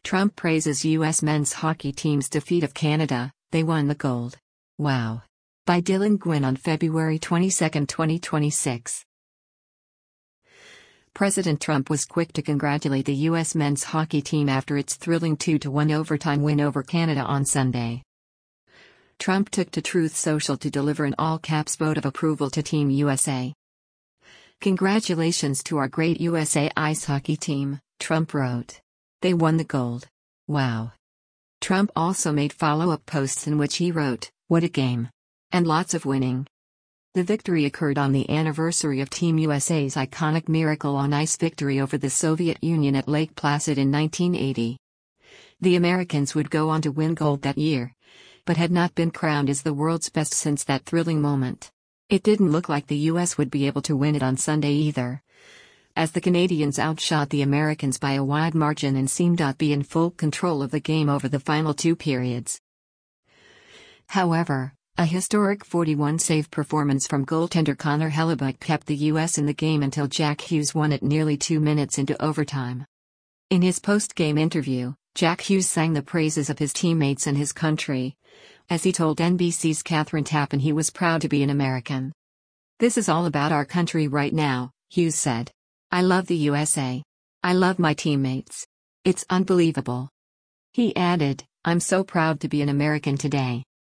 Trump praises U.S. men's hockey team's defeat of Canada, they won the gold. Wow. By Dylan Gwynn on February 22, 2026. President Trump was quick to congratulate the U.S. men's hockey team after its thrilling 2-1 overtime win over Canada on Sunday. Trump took to Truth Social to deliver an all-caps vote of approval to Team USA. "Congratulations to our great USA ice hockey team," Trump wrote. "They won the gold. Wow." Trump also made follow-up posts in which he wrote, "What a game. And lots of winning." The victory occurred on the anniversary of Team USA's iconic Miracle on Ice victory over the Soviet Union at Lake Placid in 1980. The Americans would go on to win gold that year, but had not been crowned as the world's best since that thrilling moment. It didn't look like the US would be able to win it on Sunday either, as the Canadians outshot the Americans by a wide margin and seemed to be in full control of the game over the final two periods. However, a historic 41-save performance from goaltender Connor Hellebuyck kept the U.S. in the game until Jack Hughes won it nearly 2 minutes into overtime. In his post-game interview, Jack Hughes sang the praises of his teammates and his country. As he told NBC's Catherine Tappan, he was proud to be an American. "This is all about our country right now," Hughes said. "I love the USA. I love my teammates. It's unbelievable." He added, "I'm so proud to be an American today."